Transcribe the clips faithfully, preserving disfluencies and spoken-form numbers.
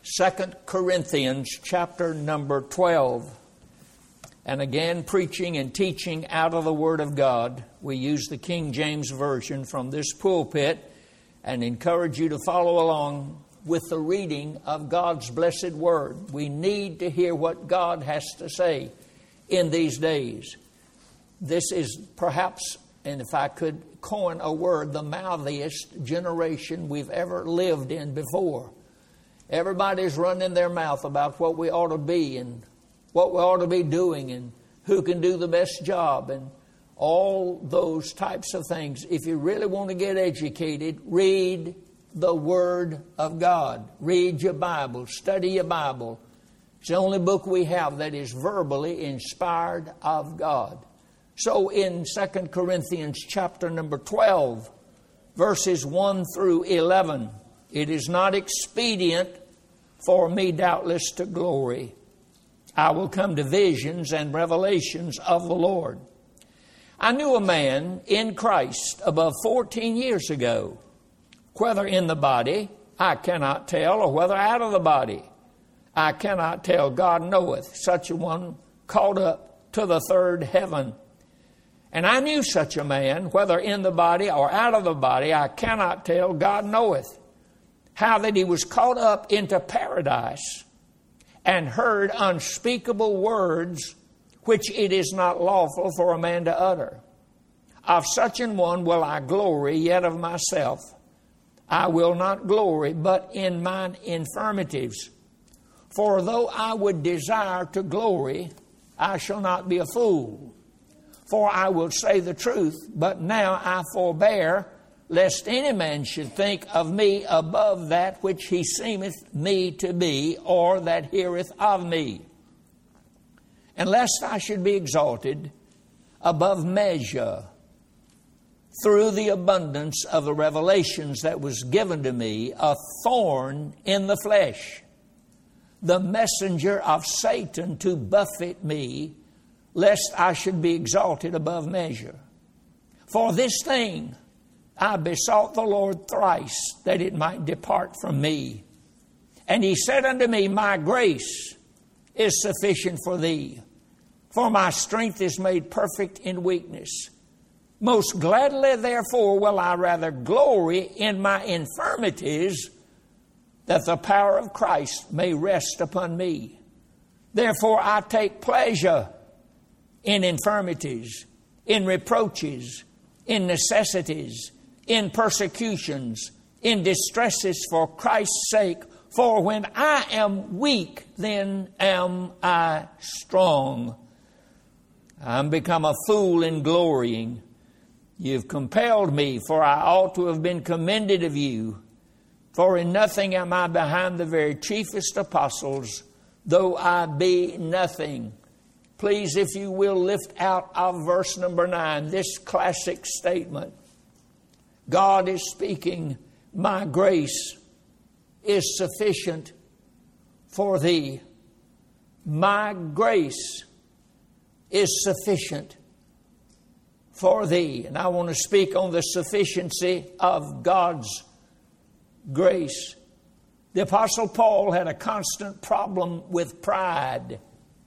Second Corinthians chapter number twelve. And again, preaching and teaching out of the Word of God. We use the King James Version from this pulpit and encourage you to follow along with the reading of God's blessed Word. We need to hear what God has to say in these days. This is perhaps, and if I could coin a word, the mouthiest generation we've ever lived in before. Everybody's running their mouth about what we ought to be and what we ought to be doing and who can do the best job and all those types of things. If you really want to get educated, read the Word of God. Read your Bible. Study your Bible. It's the only book we have that is verbally inspired of God. So in Second Corinthians chapter number twelve, verses one through eleven, it is not expedient for me doubtless to glory. I will come to visions and revelations of the Lord. I knew a man in Christ above fourteen years ago, whether in the body, I cannot tell, or whether out of the body, I cannot tell. God knoweth. Such a one caught up to the third heaven. And I knew such a man, whether in the body or out of the body, I cannot tell. God knoweth. How that he was caught up into paradise and heard unspeakable words which it is not lawful for a man to utter. Of such an one will I glory, yet of myself I will not glory, but in mine infirmities. For though I would desire to glory, I shall not be a fool. For I will say the truth, but now I forbear, lest any man should think of me above that which he seemeth me to be, or that heareth of me. And lest I should be exalted above measure through the abundance of the revelations that was given to me, a thorn in the flesh, the messenger of Satan to buffet me, lest I should be exalted above measure. For this thing I besought the Lord thrice, that it might depart from me. And he said unto me, my grace is sufficient for thee, for my strength is made perfect in weakness. Most gladly, therefore, will I rather glory in my infirmities, that the power of Christ may rest upon me. Therefore I take pleasure in infirmities, in reproaches, in necessities, in persecutions, in distresses for Christ's sake. For when I am weak, then am I strong. I'm become a fool in glorying. You've compelled me, for I ought to have been commended of you. For in nothing am I behind the very chiefest apostles, though I be nothing. Please, if you will, lift out of verse number nine, this classic statement. God is speaking, my grace is sufficient for thee. My grace is sufficient for thee. And I want to speak on the sufficiency of God's grace. The Apostle Paul had a constant problem with pride.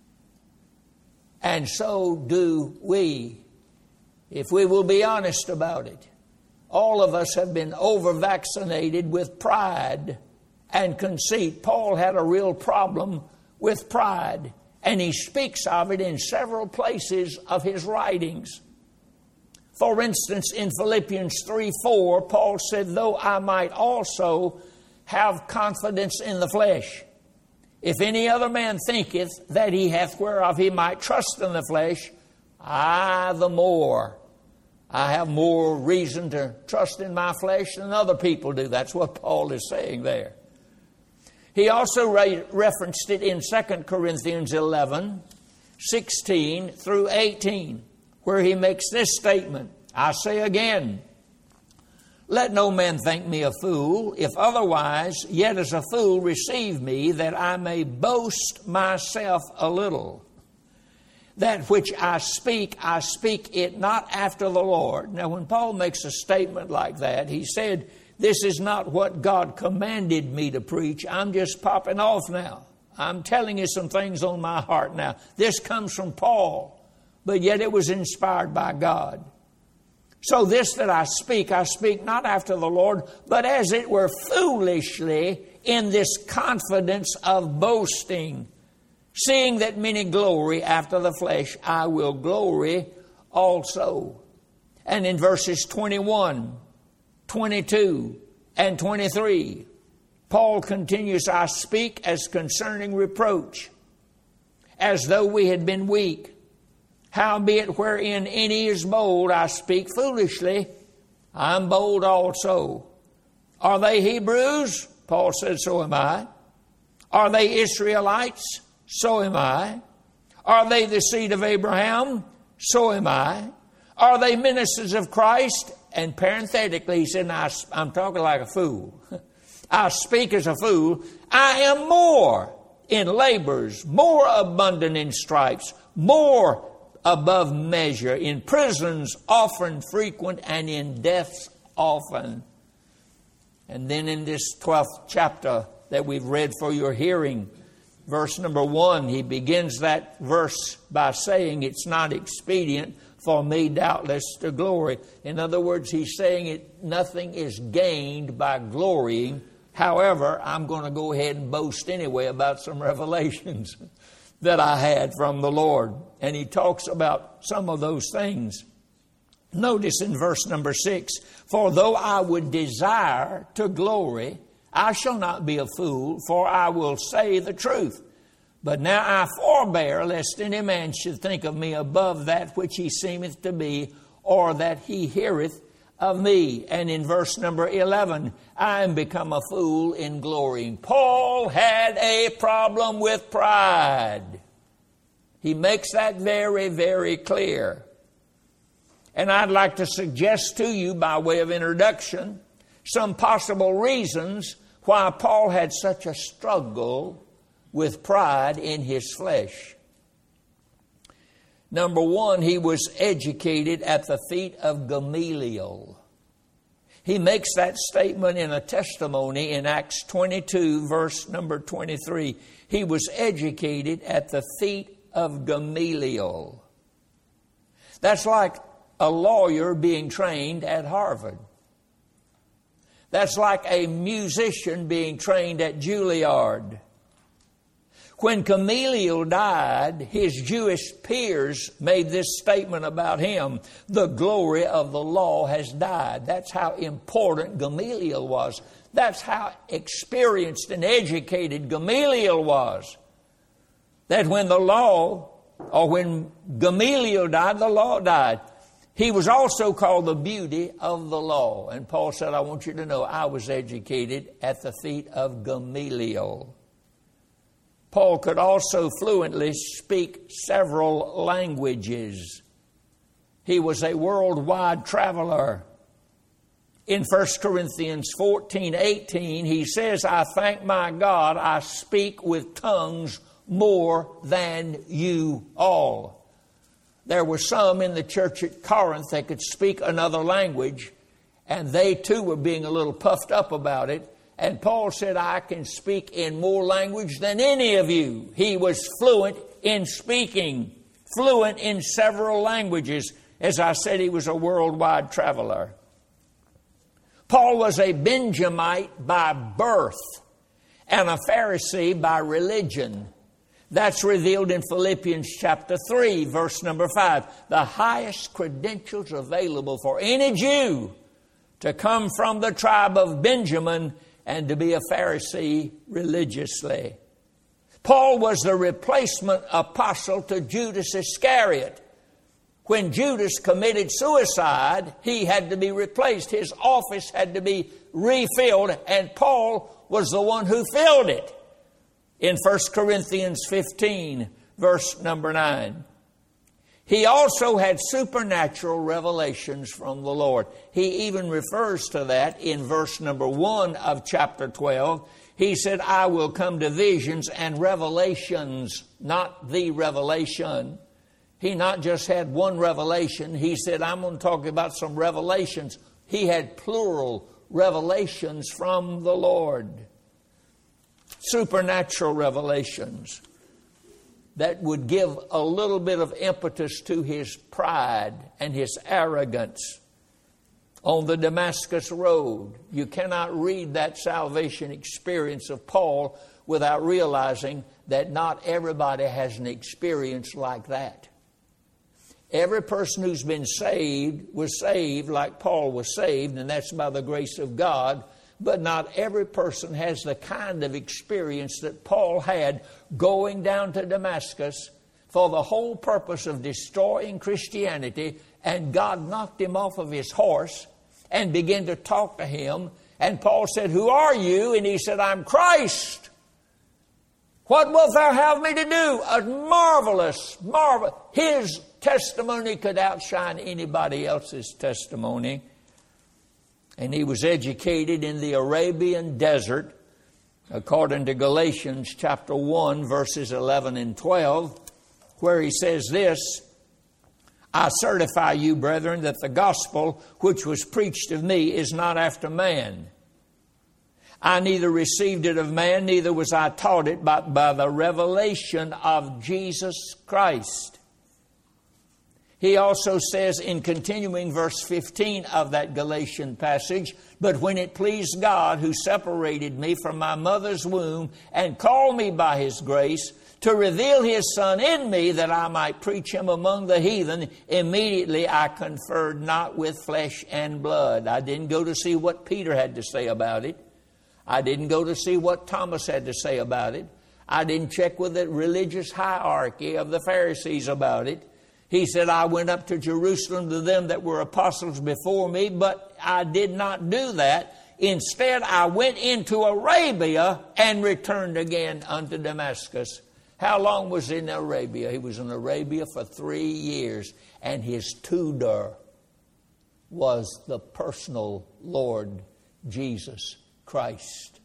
And so do we, if we will be honest about it. All of us have been over-vaccinated with pride and conceit. Paul had a real problem with pride, and he speaks of it in several places of his writings. For instance, in Philippians three four, Paul said, though I might also have confidence in the flesh. If any other man thinketh that he hath whereof he might trust in the flesh, I the more. I have more reason to trust in my flesh than other people do. That's what Paul is saying there. He also re- referenced it in Second Corinthians eleven, sixteen through eighteen, where he makes this statement. I say again, let no man think me a fool. If otherwise, yet as a fool receive me, that I may boast myself a little. That which I speak, I speak it not after the Lord. Now, when Paul makes a statement like that, he said This is not what God commanded me to preach. I'm just popping off now. I'm telling you some things on my heart now. This comes from Paul, but yet it was inspired by God. So this that I speak, I speak not after the Lord, but as it were foolishly, in this confidence of boasting. Seeing that many glory after the flesh, I will glory also. And in verses twenty-one, twenty-two, and twenty-three, Paul continues, I speak as concerning reproach, as though we had been weak. Howbeit wherein any is bold, I speak foolishly. I'm bold also. Are they Hebrews? Paul said, so am I. Are they Israelites? So am I. Are they the seed of Abraham? So am I. Are they ministers of Christ? And parenthetically, he said, now, I'm talking like a fool. I speak as a fool. I am more in labors, more abundant in stripes, more above measure, in prisons often frequent, and in deaths often. And then in this twelfth chapter that we've read for your hearing, verse number one, he begins that verse by saying, it's not expedient for me doubtless to glory. In other words, he's saying it, nothing is gained by glorying. However, I'm going to go ahead and boast anyway about some revelations that I had from the Lord. And he talks about some of those things. Notice in verse number six, for though I would desire to glory, I shall not be a fool, for I will say the truth. But now I forbear, lest any man should think of me above that which he seemeth to be, or that he heareth of me. And in verse number eleven, I am become a fool in glorying. Paul had a problem with pride. He makes that very, very clear. And I'd like to suggest to you, by way of introduction, some possible reasons why Paul had such a struggle with pride in his flesh. Number one, he was educated at the feet of Gamaliel. He makes that statement in a testimony in Acts twenty-two, verse number twenty-three. He was educated at the feet of Gamaliel. That's like a lawyer being trained at Harvard. That's like a musician being trained at Juilliard. When Gamaliel died, his Jewish peers made this statement about him: the glory of the law has died. That's how important Gamaliel was. That's how experienced and educated Gamaliel was. That when the law, or when Gamaliel died, the law died. He was also called the beauty of the law. And Paul said, I want you to know I was educated at the feet of Gamaliel. Paul could also fluently speak several languages. He was a worldwide traveler. In First Corinthians fourteen eighteen, he says, I thank my God I speak with tongues more than you all. There were some in the church at Corinth that could speak another language, and they too were being a little puffed up about it. And Paul said, I can speak in more language than any of you. He was fluent in speaking, fluent in several languages. As I said, he was a worldwide traveler. Paul was a Benjamite by birth and a Pharisee by religion. That's revealed in Philippians chapter three, verse number five. The highest credentials available for any Jew to come from the tribe of Benjamin and to be a Pharisee religiously. Paul was the replacement apostle to Judas Iscariot. When Judas committed suicide, he had to be replaced. His office had to be refilled, and Paul was the one who filled it. In First Corinthians fifteen, verse number nine. He also had supernatural revelations from the Lord. He even refers to that in verse number one of chapter twelve. He said, I will come to visions and revelations, not the revelation. He not just had one revelation. He said, I'm going to talk about some revelations. He had plural revelations from the Lord. Supernatural revelations that would give a little bit of impetus to his pride and his arrogance. On the Damascus Road, you cannot read that salvation experience of Paul without realizing that not everybody has an experience like that. Every person who's been saved was saved like Paul was saved, and that's by the grace of God. But not every person has the kind of experience that Paul had going down to Damascus for the whole purpose of destroying Christianity, and God knocked him off of his horse and began to talk to him. And Paul said, "Who are you?" And he said, "I'm Christ. What wilt thou have me to do?" A marvelous, marvelous. His testimony could outshine anybody else's testimony. And he was educated in the Arabian desert, according to Galatians chapter one, verses eleven and twelve, where he says this, "I certify you, brethren, that the gospel which was preached of me is not after man. I neither received it of man, neither was I taught it, but by the revelation of Jesus Christ." He also says in continuing verse fifteen of that Galatian passage, "But when it pleased God, who separated me from my mother's womb and called me by his grace, to reveal his Son in me that I might preach him among the heathen, immediately I conferred not with flesh and blood." I didn't go to see what Peter had to say about it. I didn't go to see what Thomas had to say about it. I didn't check with the religious hierarchy of the Pharisees about it. He said, "I went up to Jerusalem to them that were apostles before me, but I did not do that. Instead, I went into Arabia and returned again unto Damascus." How long was he in Arabia? He was in Arabia for three years. And his tutor was the personal Lord Jesus Christ.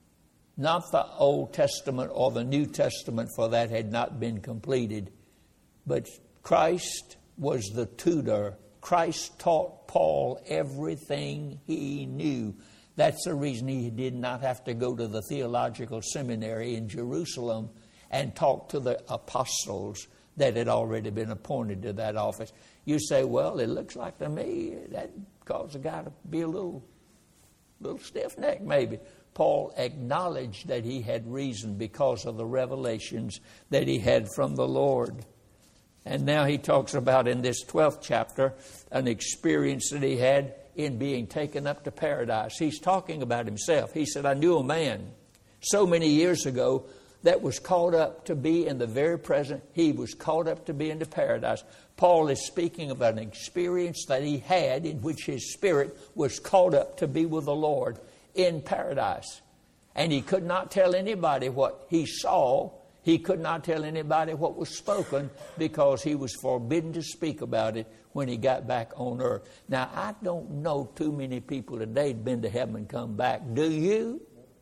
Not the Old Testament or the New Testament, for that had not been completed. But Christ was the tutor. Christ taught Paul everything he knew. That's the reason he did not have to go to the theological seminary in Jerusalem and talk to the apostles that had already been appointed to that office. You say, "Well, it looks like to me that caused a guy to be a little, little stiff-necked maybe." Paul acknowledged that he had reason because of the revelations that he had from the Lord. And now he talks about in this twelfth chapter an experience that he had in being taken up to paradise. He's talking about himself. He said, "I knew a man so many years ago that was called up to be in the very present. He was called up to be into paradise." Paul is speaking of an experience that he had in which his spirit was called up to be with the Lord in paradise. And he could not tell anybody what he saw. He could not tell anybody what was spoken because he was forbidden to speak about it when he got back on earth. Now, I don't know too many people today who've been to heaven and come back. Do you?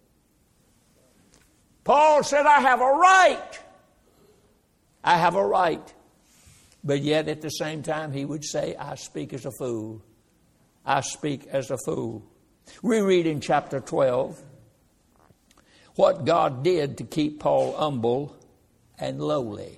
Paul said, "I have a right. I have a right." But yet at the same time he would say, "I speak as a fool. I speak as a fool." We read in chapter twelve what God did to keep Paul humble and lowly.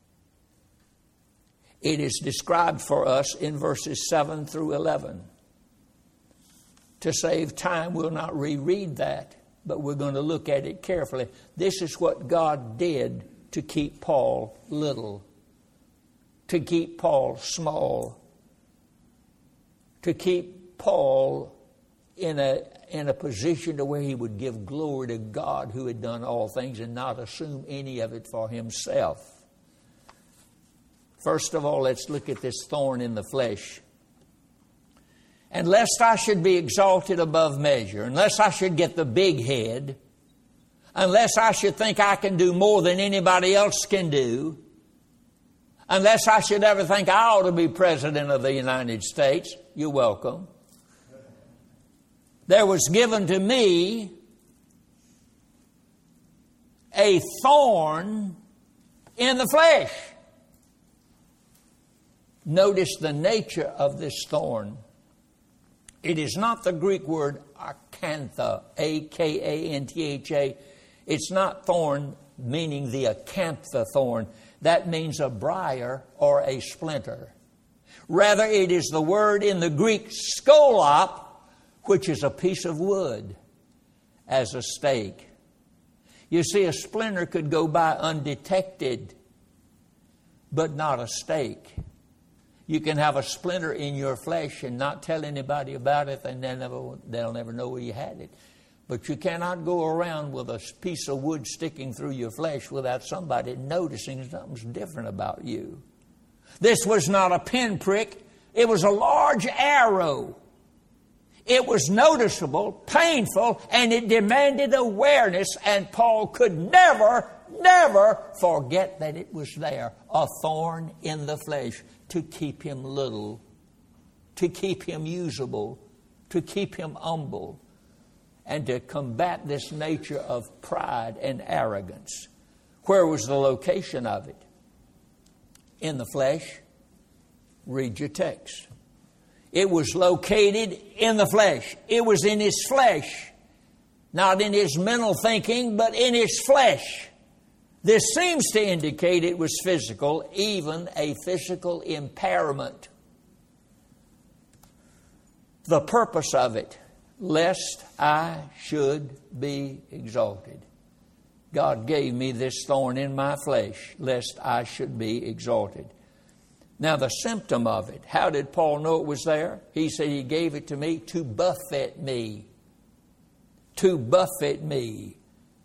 It is described for us in verses seven through eleven. To save time, we'll not reread that, but we're going to look at it carefully. This is what God did to keep Paul little, to keep Paul small, to keep Paul in a in a position to where he would give glory to God who had done all things and not assume any of it for himself. First of all, let's look at this thorn in the flesh. "And lest I should be exalted above measure, unless I should get the big head, unless I should think I can do more than anybody else can do, unless I should ever think I ought to be president of the United States," you're welcome, "there was given to me a thorn in the flesh." Notice the nature of this thorn. It is not the Greek word acantha, A K A N T H A. It's not thorn, meaning the acantha thorn. That means a briar or a splinter. Rather, it is the word in the Greek scallop, which is a piece of wood, as a stake. You see, a splinter could go by undetected, but not a stake. You can have a splinter in your flesh and not tell anybody about it, and they'll never, they'll never know where you had it. But you cannot go around with a piece of wood sticking through your flesh without somebody noticing something's different about you. This was not a pinprick. It was a large arrow. It was noticeable, painful, and it demanded awareness, and Paul could never, never forget that it was there. A thorn in the flesh to keep him little, to keep him usable, to keep him humble, and to combat this nature of pride and arrogance. Where was the location of it? In the flesh. Read your text. It was located in the flesh. It was in his flesh. Not in his mental thinking, but in his flesh. This seems to indicate it was physical, even a physical impairment. The purpose of it, lest I should be exalted. God gave me this thorn in my flesh, lest I should be exalted. Now, the symptom of it, how did Paul know it was there? He said he gave it to me to buffet me. To buffet me.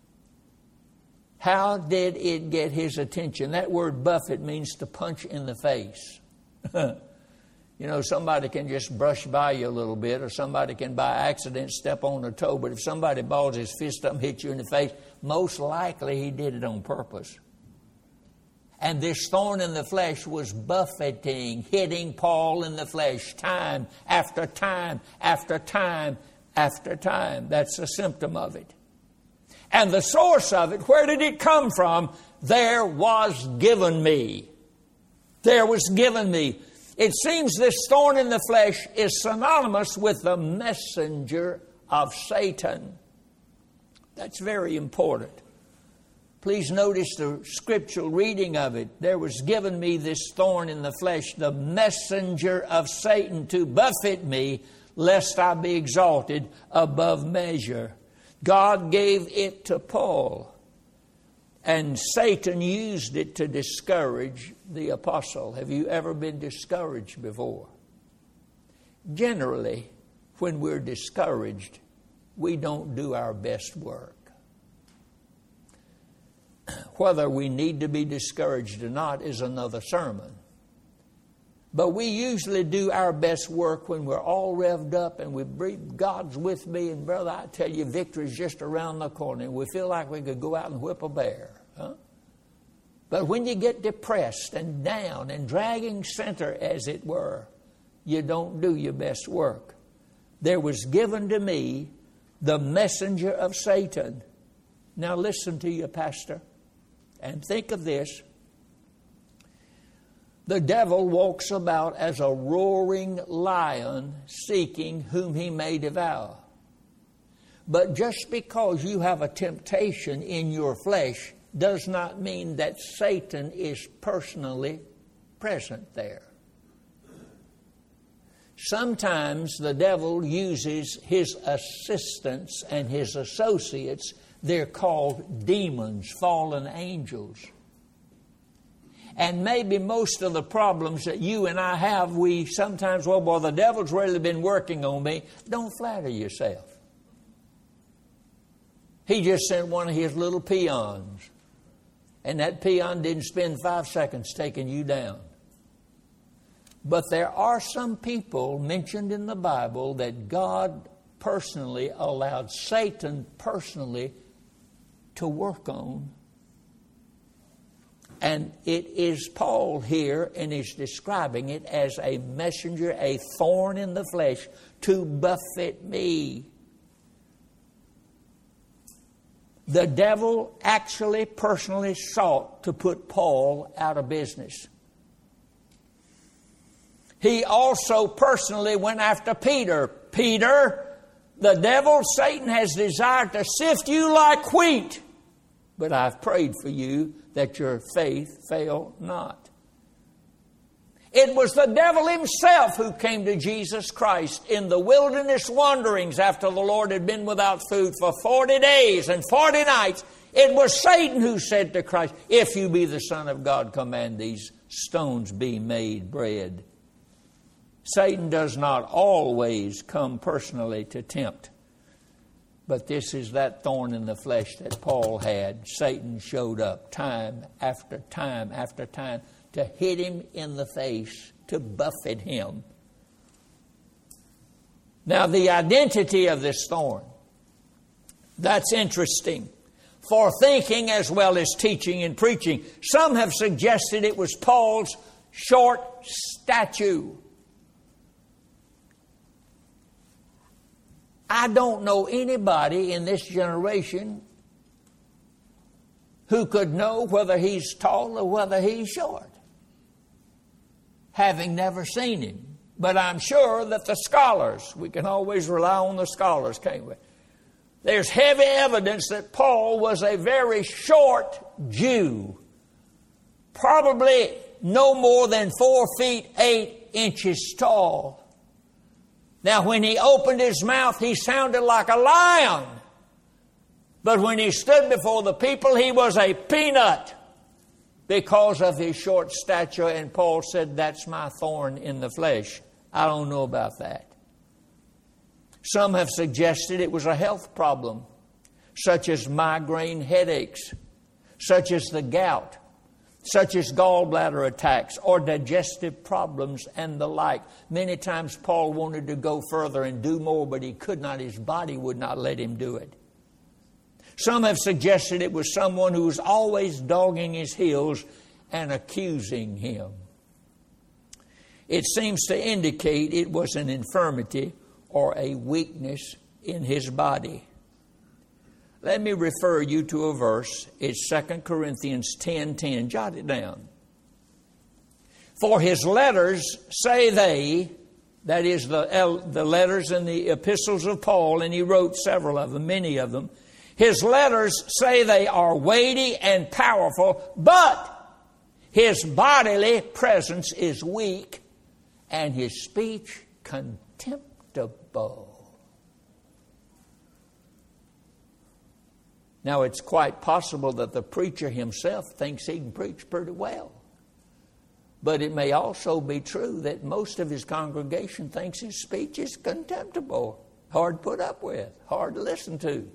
How did it get his attention? That word buffet means to punch in the face. You know, somebody can just brush by you a little bit, or somebody can by accident step on a toe, but if somebody balls his fist up and hits you in the face, most likely he did it on purpose. And this thorn in the flesh was buffeting, hitting Paul in the flesh time after time after time after time. That's a symptom of it. And the source of it, where did it come from? There was given me. There was given me. It seems this thorn in the flesh is synonymous with the messenger of Satan. That's very important. Please notice the scriptural reading of it. There was given me this thorn in the flesh, the messenger of Satan, to buffet me, lest I be exalted above measure. God gave it to Paul, and Satan used it to discourage the apostle. Have you ever been discouraged before? Generally, when we're discouraged, we don't do our best work. Whether we need to be discouraged or not is another sermon. But we usually do our best work when we're all revved up and we breathe, God's with me, and brother, I tell you, victory's just around the corner, and we feel like we could go out and whip a bear. Huh? But when you get depressed and down and dragging center, as it were, you don't do your best work. There was given to me the messenger of Satan. Now listen to you, pastor, and think of this. The devil walks about as a roaring lion seeking whom he may devour. But just because you have a temptation in your flesh does not mean that Satan is personally present there. Sometimes the devil uses his assistants and his associates. They're called demons, fallen angels. And maybe most of the problems that you and I have, we sometimes, well, boy, the devil's really been working on me. Don't flatter yourself. He just sent one of his little peons. And that peon didn't spend five seconds taking you down. But there are some people mentioned in the Bible that God personally allowed Satan personally to work on. And it is Paul here, and he's describing it as a messenger, a thorn in the flesh, to buffet me. The devil actually personally sought to put Paul out of business. He also personally went after Peter. Peter, the devil, Satan, has desired to sift you like wheat, but I've prayed for you that your faith fail not. It was the devil himself who came to Jesus Christ in the wilderness wanderings after the Lord had been without food for forty days and forty nights. It was Satan who said to Christ, if you be the Son of God, command these stones be made bread. Satan does not always come personally to tempt. But this is that thorn in the flesh that Paul had. Satan showed up time after time after time to hit him in the face, to buffet him. Now, the identity of this thorn, that's interesting. For thinking as well as teaching and preaching, some have suggested it was Paul's short stature. I don't know anybody in this generation who could know whether he's tall or whether he's short, having never seen him. But I'm sure that the scholars, we can always rely on the scholars, can't we? There's heavy evidence that Paul was a very short Jew, probably no more than four feet eight inches tall. Now, when he opened his mouth, he sounded like a lion. But when he stood before the people, he was a peanut because of his short stature. And Paul said, that's my thorn in the flesh. I don't know about that. Some have suggested it was a health problem, such as migraine headaches, such as the gout, such as gallbladder attacks or digestive problems and the like. Many times Paul wanted to go further and do more, but he could not. His body would not let him do it. Some have suggested it was someone who was always dogging his heels and accusing him. It seems to indicate it was an infirmity or a weakness in his body. Let me refer you to a verse. It's Second Corinthians ten ten. Jot it down. For his letters, say they, that is the, the letters and the epistles of Paul, and he wrote several of them, many of them. His letters, say they, are weighty and powerful, but his bodily presence is weak and his speech contemptible. Now, it's quite possible that the preacher himself thinks he can preach pretty well. But it may also be true that most of his congregation thinks his speech is contemptible, hard to put up with, hard to listen to.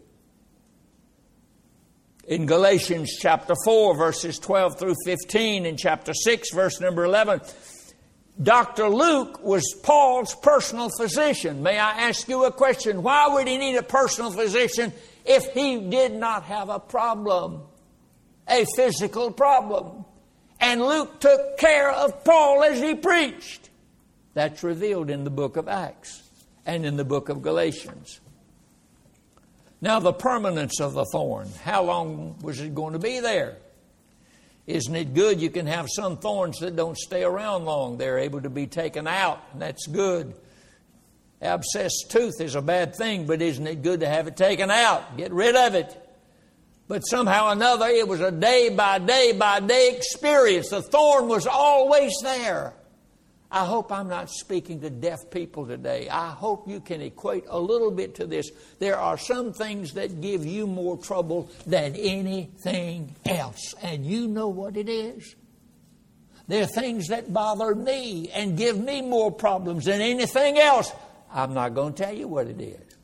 In Galatians chapter four, verses twelve through fifteen, and chapter six, verse number eleven, Doctor Luke was Paul's personal physician. May I ask you a question? Why would he need a personal physician if he did not have a problem, a physical problem? And Luke took care of Paul as he preached. That's revealed in the book of Acts and in the book of Galatians. Now, the permanence of the thorn. How long was it going to be there? Isn't it good? You can have some thorns that don't stay around long. They're able to be taken out, and that's good. Abscessed tooth is a bad thing, but isn't it good to have it taken out? Get rid of it. But somehow or another, it was a day by day by day experience. The thorn was always there. I hope I'm not speaking to deaf people today. I hope you can equate a little bit to this. There are some things that give you more trouble than anything else. And you know what it is. There are things that bother me and give me more problems than anything else. I'm not going to tell you what it is.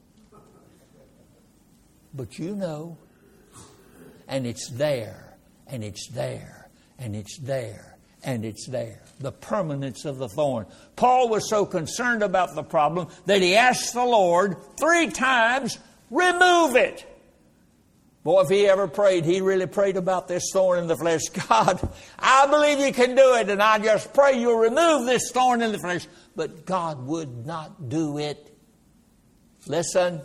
But you know. And it's there, and it's there, and it's there, and it's there. The permanence of the thorn. Paul was so concerned about the problem that he asked the Lord three times, remove it. Boy, if he ever prayed, he really prayed about this thorn in the flesh. God, I believe you can do it, and I just pray you'll remove this thorn in the flesh. But God would not do it. Listen.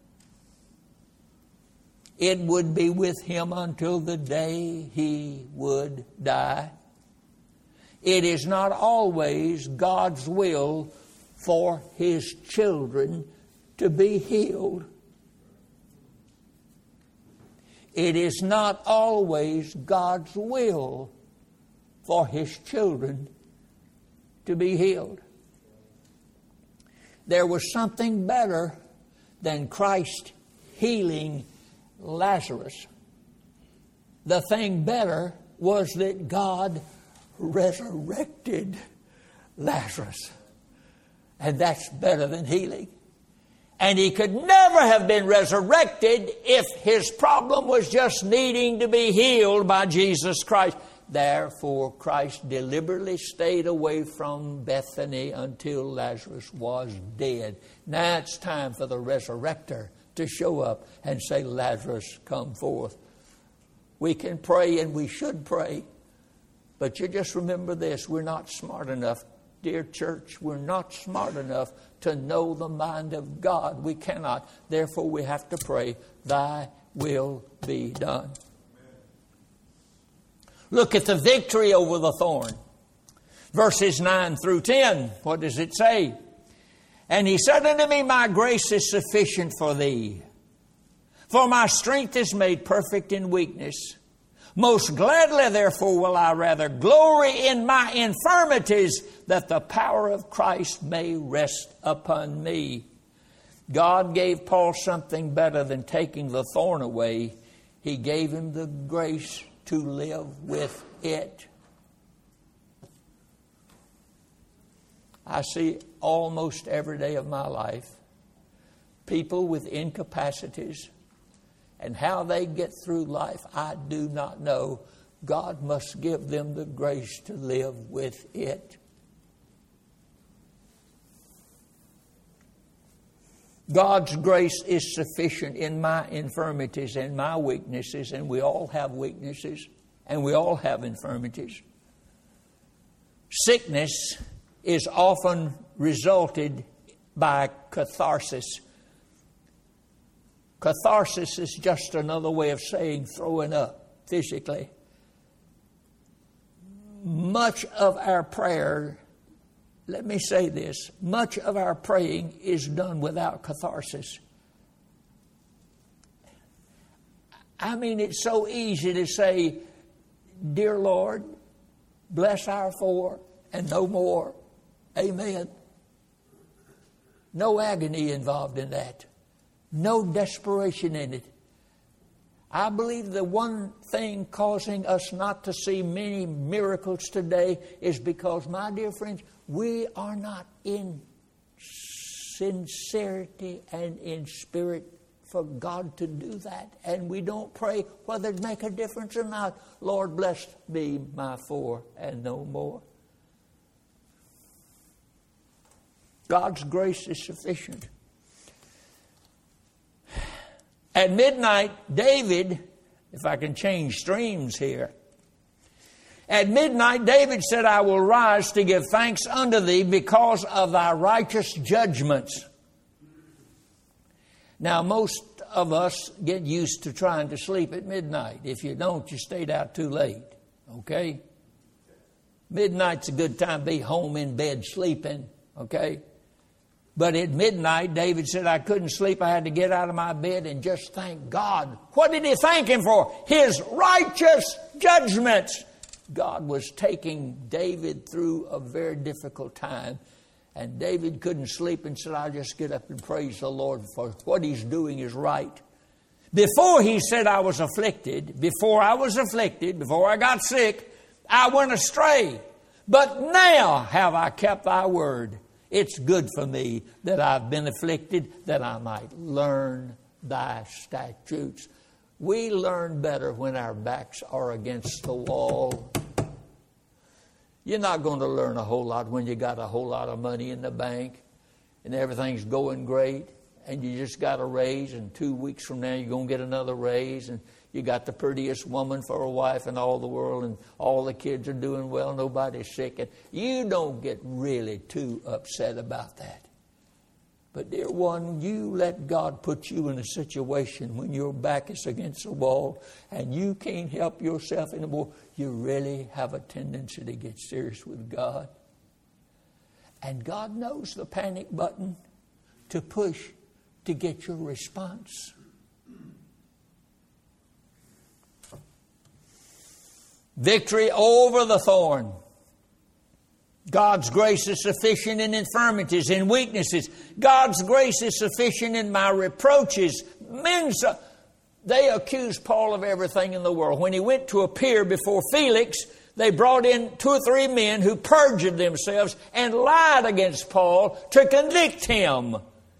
It would be with him until the day he would die. It is not always God's will for his children to be healed. It is not always God's will for His children to be healed. There was something better than Christ healing Lazarus. The thing better was that God resurrected Lazarus. And that's better than healing. And he could never have been resurrected if his problem was just needing to be healed by Jesus Christ. Therefore, Christ deliberately stayed away from Bethany until Lazarus was dead. Now it's time for the resurrector to show up and say, Lazarus, come forth. We can pray and we should pray. But you just remember this, we're not smart enough. Dear church, we're not smart enough to know the mind of God. We cannot. Therefore, we have to pray, Thy will be done. Look at the victory over the thorn. Verses nine through ten. What does it say? And he said unto me, My grace is sufficient for thee, for my strength is made perfect in weakness. Most gladly, therefore, will I rather glory in my infirmities, that the power of Christ may rest upon me. God gave Paul something better than taking the thorn away. He gave him the grace to live with it. I see almost every day of my life people with incapacities, and how they get through life, I do not know. God must give them the grace to live with it. God's grace is sufficient in my infirmities and my weaknesses, and we all have weaknesses, and we all have infirmities. Sickness is often resulted by catharsis. Catharsis is just another way of saying throwing up physically. Much of our prayer, let me say this, much of our praying is done without catharsis. I mean, it's so easy to say, Dear Lord, bless our four and no more. Amen. No agony involved in that. No desperation in it. I believe the one thing causing us not to see many miracles today is because, my dear friends, we are not in sincerity and in spirit for God to do that. And we don't pray whether it make a difference or not. Lord, bless me, my four, and no more. God's grace is sufficient. At midnight, David, if I can change streams here. At midnight, David said, I will rise to give thanks unto thee because of thy righteous judgments. Now, most of us get used to trying to sleep at midnight. If you don't, you stayed out too late. Okay? Midnight's a good time to be home in bed sleeping. Okay? But at midnight, David said, I couldn't sleep. I had to get out of my bed and just thank God. What did he thank Him for? His righteous judgments. God was taking David through a very difficult time. And David couldn't sleep and said, I'll just get up and praise the Lord, for what He's doing is right. Before he said I was afflicted, before I was afflicted, before I got sick, I went astray. But now have I kept thy word. It's good for me that I've been afflicted, that I might learn thy statutes. We learn better when our backs are against the wall. You're not going to learn a whole lot when you got a whole lot of money in the bank and everything's going great and you just got a raise, and two weeks from now you're going to get another raise, and you got the prettiest woman for a wife in all the world, and all the kids are doing well, nobody's sick. And you don't get really too upset about that. But dear one, you let God put you in a situation when your back is against the wall and you can't help yourself anymore. You really have a tendency to get serious with God. And God knows the panic button to push to get your response. Victory over the thorn. God's grace is sufficient in infirmities, in weaknesses. God's grace is sufficient in my reproaches. Men, they accused Paul of everything in the world. When he went to appear before Felix, they brought in two or three men who perjured themselves and lied against Paul to convict him.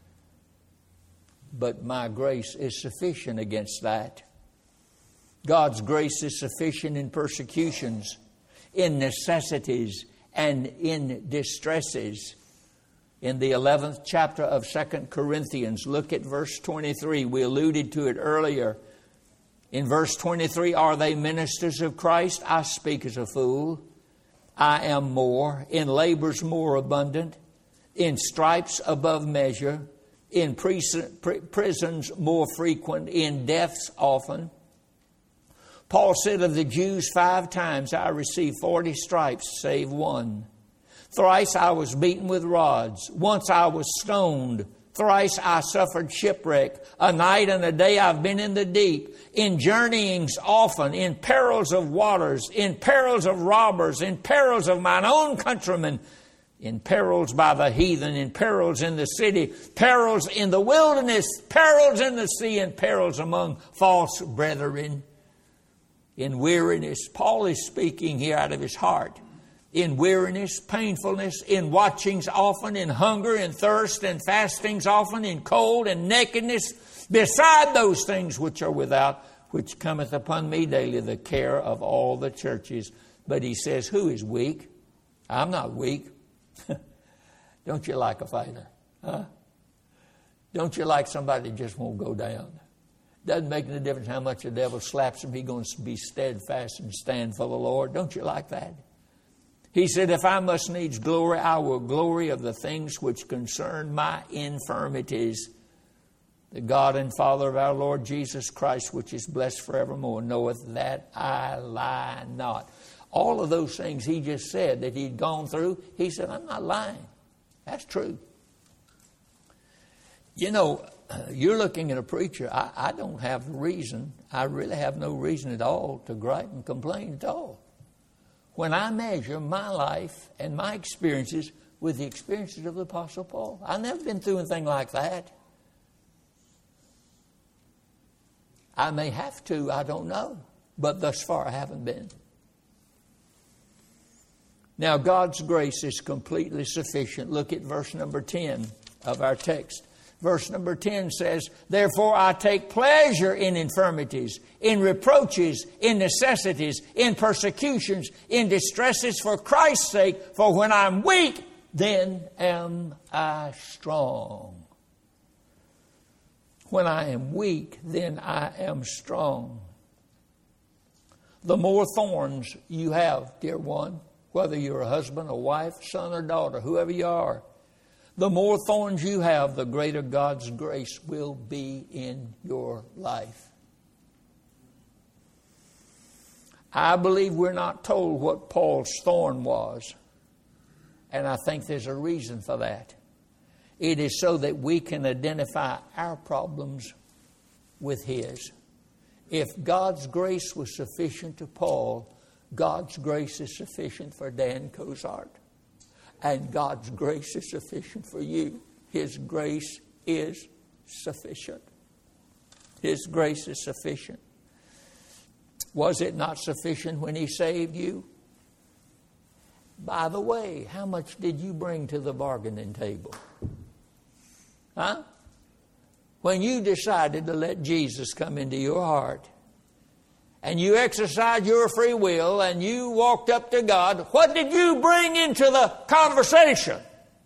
But my grace is sufficient against that. God's grace is sufficient in persecutions, in necessities, and in distresses. In the eleventh chapter of Second Corinthians, look at verse twenty-three. We alluded to it earlier. In verse twenty-three, are they ministers of Christ? I speak as a fool. I am more, in labors more abundant, in stripes above measure, in prisons more frequent, in deaths often. Paul said of the Jews, five times I received forty stripes, save one. Thrice I was beaten with rods. Once I was stoned. Thrice I suffered shipwreck. A night and a day I've been in the deep. In journeyings often, in perils of waters, in perils of robbers, in perils of mine own countrymen, in perils by the heathen, in perils in the city, perils in the wilderness, perils in the sea, and perils among false brethren. In weariness, Paul is speaking here out of his heart. In weariness, painfulness, in watchings often, in hunger, in thirst, and fastings often, in cold and nakedness, beside those things which are without, which cometh upon me daily, the care of all the churches. But he says, who is weak? I'm not weak. Don't you like a fighter? Huh? Don't you like somebody that just won't go down? Doesn't make any difference how much the devil slaps him. He's going to be steadfast and stand for the Lord. Don't you like that? He said, if I must needs glory, I will glory of the things which concern my infirmities. The God and Father of our Lord Jesus Christ, which is blessed forevermore, knoweth that I lie not. All of those things he just said that he'd gone through, he said, I'm not lying. That's true. You know, you're looking at a preacher. I, I don't have reason. I really have no reason at all to gripe and complain at all. When I measure my life and my experiences with the experiences of the Apostle Paul, I've never been through anything like that. I may have to, I don't know. But thus far I haven't been. Now God's grace is completely sufficient. Look at verse number ten of our text. Verse number ten says, therefore I take pleasure in infirmities, in reproaches, in necessities, in persecutions, in distresses for Christ's sake. For when I'm weak, then am I strong. When I am weak, then I am strong. The more thorns you have, dear one, whether you're a husband, a wife, son or daughter, whoever you are, the more thorns you have, the greater God's grace will be in your life. I believe we're not told what Paul's thorn was. And I think there's a reason for that. It is so that we can identify our problems with his. If God's grace was sufficient to Paul, God's grace is sufficient for Dan Cozart. And God's grace is sufficient for you. His grace is sufficient. His grace is sufficient. Was it not sufficient when he saved you? By the way, how much did you bring to the bargaining table? Huh? When you decided to let Jesus come into your heart, and you exercised your free will, and you walked up to God, what did you bring into the conversation?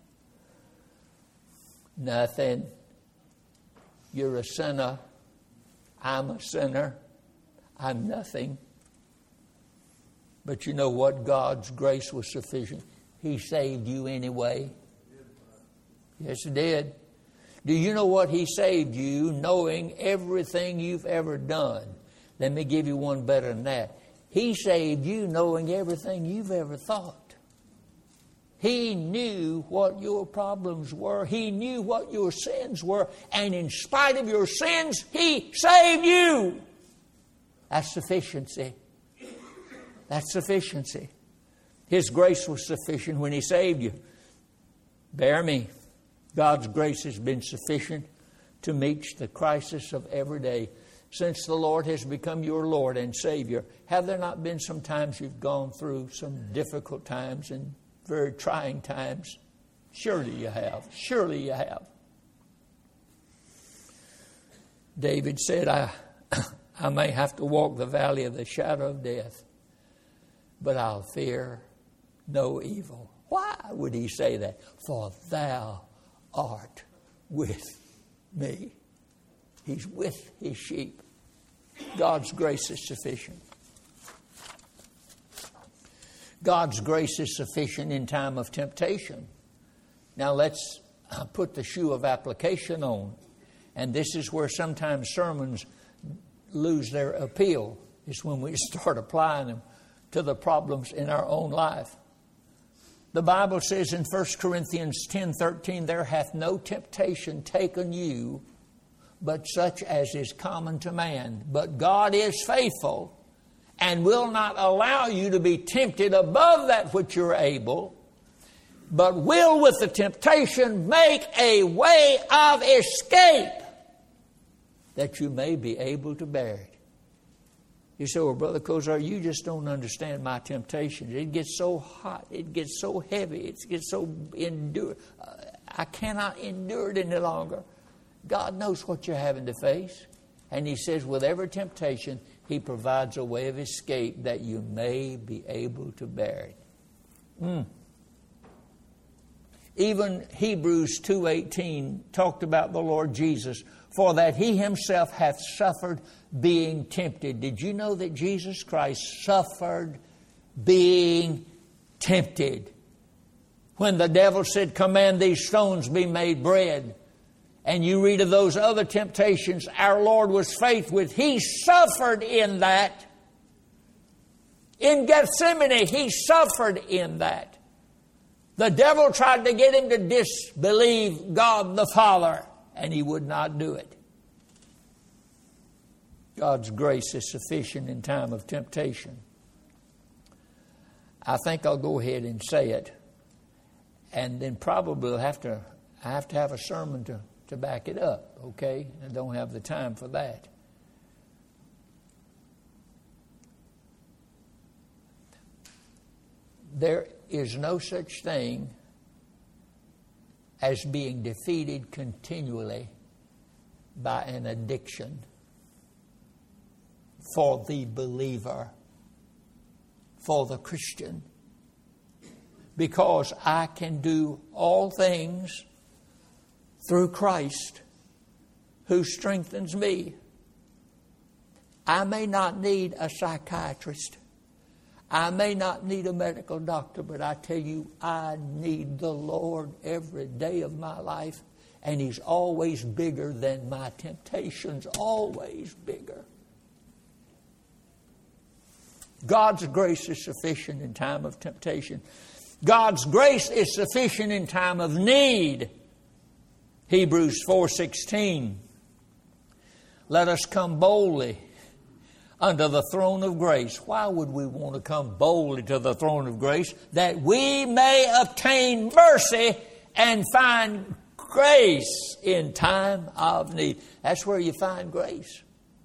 Nothing. You're a sinner. I'm a sinner. I'm nothing. But you know what? God's grace was sufficient. He saved you anyway. Yes, He did. Do you know what? He saved you knowing everything you've ever done. Let me give you one better than that. He saved you knowing everything you've ever thought. He knew what your problems were. He knew what your sins were. And in spite of your sins, He saved you. That's sufficiency. That's sufficiency. His grace was sufficient when He saved you. Bear me. God's grace has been sufficient to meet the crisis of every day. Since the Lord has become your Lord and Savior, have there not been some times you've gone through some difficult times and very trying times? Surely you have. Surely you have. David said, I, I may have to walk the valley of the shadow of death, but I'll fear no evil. Why would he say that? For thou art with me. He's with his sheep. God's grace is sufficient. God's grace is sufficient in time of temptation. Now let's put the shoe of application on. And this is where sometimes sermons lose their appeal. It's when we start applying them to the problems in our own life. The Bible says in First Corinthians ten thirteen, there hath no temptation taken you, but such as is common to man. But God is faithful, and will not allow you to be tempted above that which you're able, but will with the temptation make a way of escape, that you may be able to bear it. You say, well, Brother Kozar, you just don't understand my temptations. It gets so hot. It gets so heavy. It gets so endure. Uh, I cannot endure it any longer. God knows what you're having to face. And He says, with every temptation, He provides a way of escape that you may be able to bear it. Mm. Even Hebrews two eighteen talked about the Lord Jesus, for that He Himself hath suffered being tempted. Did you know that Jesus Christ suffered being tempted? When the devil said, command these stones be made bread. And you read of those other temptations our Lord was faced with. He suffered in that. In Gethsemane, He suffered in that. The devil tried to get Him to disbelieve God the Father, and He would not do it. God's grace is sufficient in time of temptation. I think I'll go ahead and say it, and then probably I'll have to, I have to have a sermon to, to back it up, okay? I don't have the time for that. There is no such thing as being defeated continually by an addiction for the believer, for the Christian. Because I can do all things through Christ who strengthens me. I may not need a psychiatrist. I may not need a medical doctor, but I tell you, I need the Lord every day of my life. And He's always bigger than my temptations, always bigger. God's grace is sufficient in time of temptation. God's grace is sufficient in time of need. Hebrews four sixteen. Let us come boldly unto the throne of grace. Why would we want to come boldly to the throne of grace? That we may obtain mercy and find grace in time of need. That's where you find grace.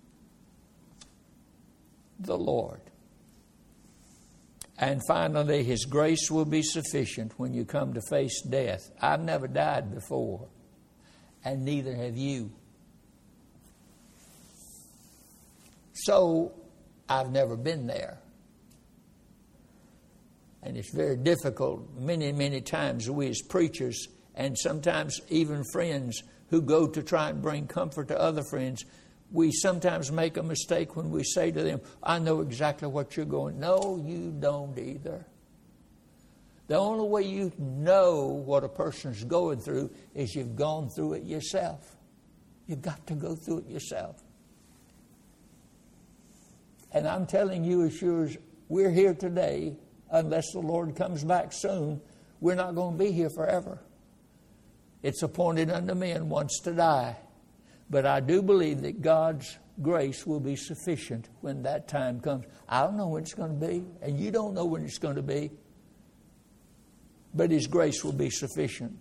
The Lord. And finally, His grace will be sufficient when you come to face death. I've never died before, and neither have you. So, I've never been there. And it's very difficult many, many times we as preachers, and sometimes even friends who go to try and bring comfort to other friends, we sometimes make a mistake when we say to them, I know exactly what you're going. No, you don't either. The only way you know what a person's going through is you've gone through it yourself. You've got to go through it yourself. And I'm telling you, as sure as we're here today, unless the Lord comes back soon, We're not going to be here forever. It's appointed unto men once to die. But I do believe that God's grace will be sufficient when that time comes. I don't know when it's going to be, and you don't know when it's going to be. But His grace will be sufficient.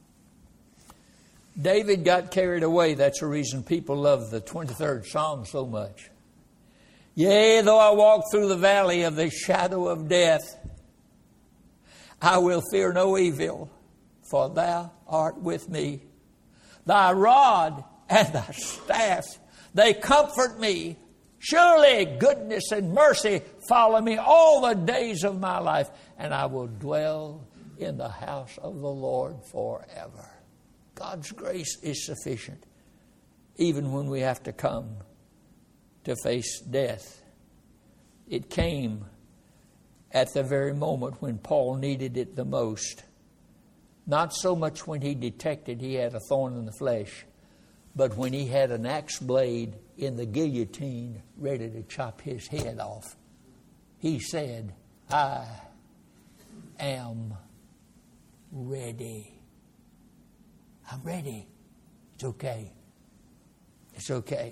David got carried away. That's the reason people love the twenty-third Psalm so much. Yea, though I walk through the valley of the shadow of death, I will fear no evil, for Thou art with me. Thy rod and Thy staff, they comfort me. Surely goodness and mercy follow me all the days of my life, and I will dwell in the house of the Lord forever. God's grace is sufficient, even when we have to come to face death. It came at the very moment when Paul needed it the most. Not so much when he detected he had a thorn in the flesh, but when he had an axe blade in the guillotine ready to chop his head off. He said, I am ready. I'm ready. It's okay. It's okay.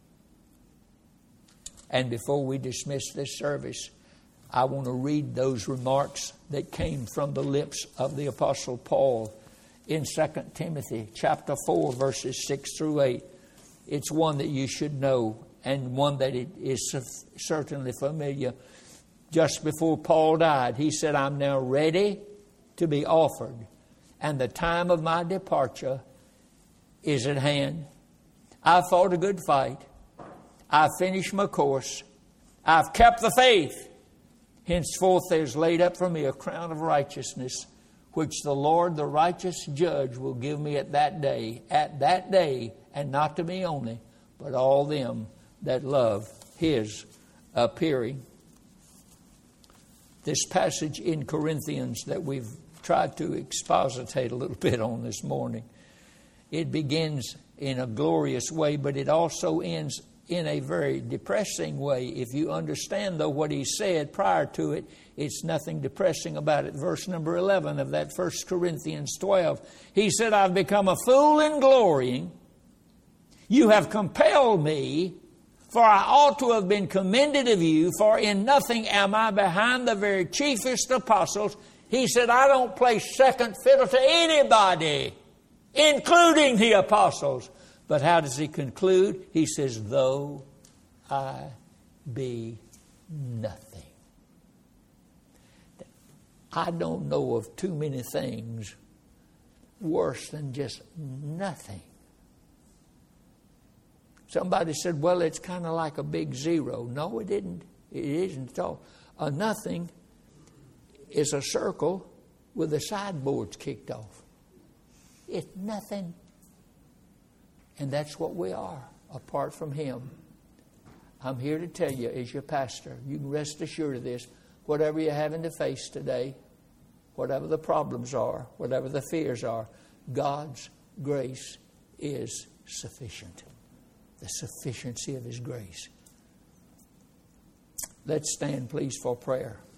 And before we dismiss this service, I want to read those remarks that came from the lips of the Apostle Paul in Second Timothy chapter four, verses six through eight. It's one that you should know, and one that it is certainly familiar. Just before Paul died, he said, I'm now ready to be offered, and the time of my departure is at hand. I've fought a good fight. I've finished my course. I've kept the faith. Henceforth there's laid up for me a crown of righteousness, which the Lord, the righteous judge, will give me at that day, at that day, and not to me only, but all them that love His appearing. This passage in Corinthians that we've tried to expositate a little bit on this morning, it begins in a glorious way, but it also ends in a very depressing way. If you understand, though, what he said prior to it, it's nothing depressing about it. Verse number eleven of that First Corinthians twelve. He said, I've become a fool in glorying. You have compelled me, for I ought to have been commended of you, for in nothing am I behind the very chiefest apostles. He said, I don't play second fiddle to anybody, including the apostles. But how does he conclude? He says, though I be nothing. I don't know of too many things worse than just nothing. Somebody said, well, it's kind of like a big zero. No, it isn't. It isn't at all. A nothing is a circle with the sideboards kicked off. It's nothing. And that's what we are, apart from Him. I'm here to tell you, as your pastor, you can rest assured of this. Whatever you're having to face today, whatever the problems are, whatever the fears are, God's grace is sufficient. The sufficiency of His grace. Let's stand, please, for prayer.